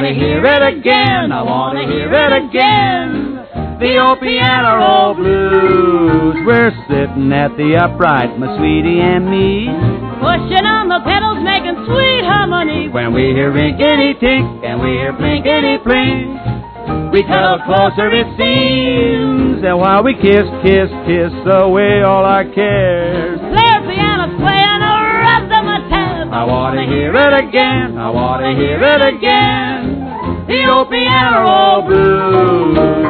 wanna hear it again, I wanna hear it again. The old piano roll blues. We're sitting at the upright, my sweetie and me, pushing on the pedals, making sweet harmony. when we hear rinkety-tink and we hear plinkety-plink, we cuddle closer it seems, and while we kiss, kiss, kiss away all our cares. Player piano's playing a razzmatazz. I wanna hear it again, I wanna hear it again. The old piano roll blues.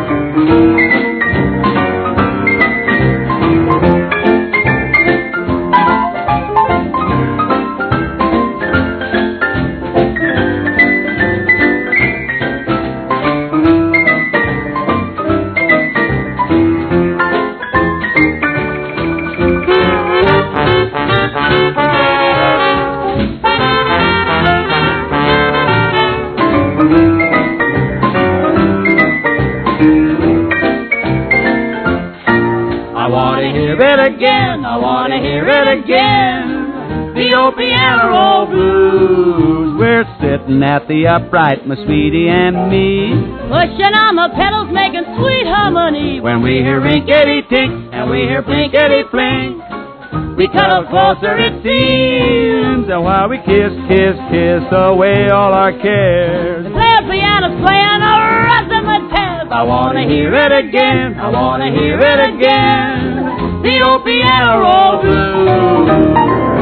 I wanna hear it again, I wanna hear it again. The old piano roll blues. We're sitting at the upright, my sweetie and me, Pushing on the pedals, making sweet harmony. when we hear rinkety-tink and we hear plinkety-plink, we cuddle closer it seems, and while we kiss, kiss, kiss away all our cares. Player piano's playing a razzmatazz. I wanna hear it again, I wanna hear it again. The old piano roll blues.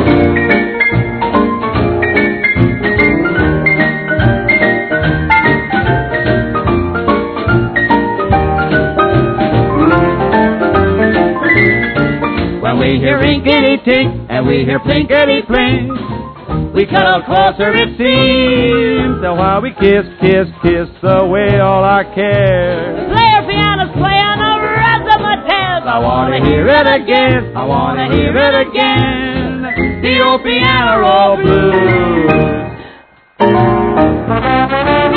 When we hear rinkety-tink and we hear plinkety-plink, we cuddle closer it seems, and while we kiss, kiss, kiss away all our cares. Player piano's playing a razzmatazz. I wanna hear it again, I wanna hear it again. The old piano roll blues.